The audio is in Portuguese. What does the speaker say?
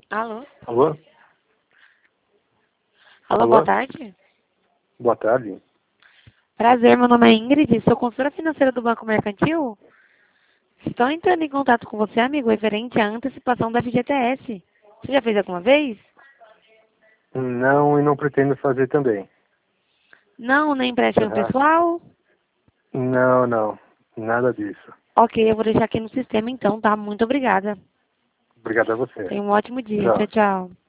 Alô? Alô? Alô, boa tarde. Boa tarde. Prazer, meu nome é Ingrid, sou consultora financeira do Banco Mercantil. Estou entrando em contato com você, amigo, referente à antecipação da FGTS. Você já fez alguma vez? Não, e não pretendo fazer também. Não, nem empréstimo Aham. pessoal? Não. Nada disso. Ok, eu vou deixar aqui no sistema então, tá? Muito obrigada. Obrigado a você. Tenha um ótimo dia. Tchau, Tchau. tchau.